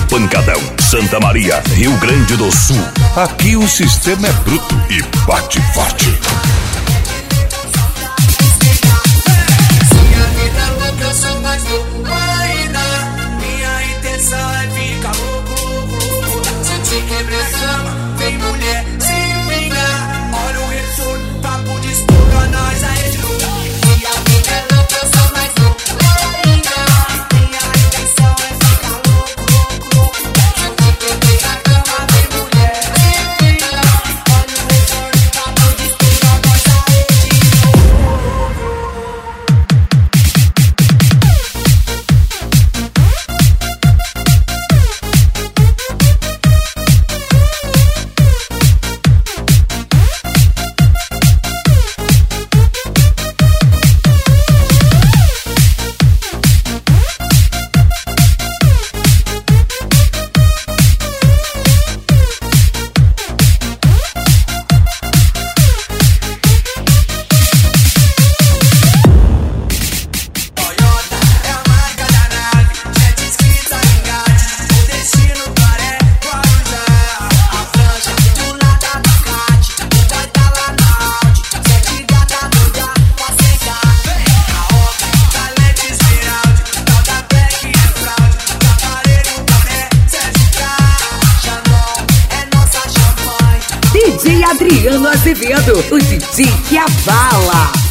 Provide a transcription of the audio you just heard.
pancadão. Santa Maria, Rio Grande do Sul. Aqui o sistema é bruto e bate forte. Minha vida é louca, eu sou mais louco ainda. Minha intenção é ficar louco, louco. Se te quebrar a cama, vem mulher, se vingar. Olha o retorno, papo de estouro, nós aí de novo. Minha vida é louca, eu sou mais louco ainda. Minha intenção é ficar louco, louco. Se te quebrar a cama, vem mulher, se vingar. Olha o retorno, papo de estouro, nós aí de novo. Toyota é a marca da nave, jet escrita engate. O destino paré, Guarujá. A franja de um lado da Ducati, o boy tá lá na Audi. Sete gata doida pra sentar. A obra, talento esmeralda, tal da Black é fraude. Da parede o boné, Sérgio K. Xandão é nossa champanhe. DJ Adriano Azevedo, o DJ que abala.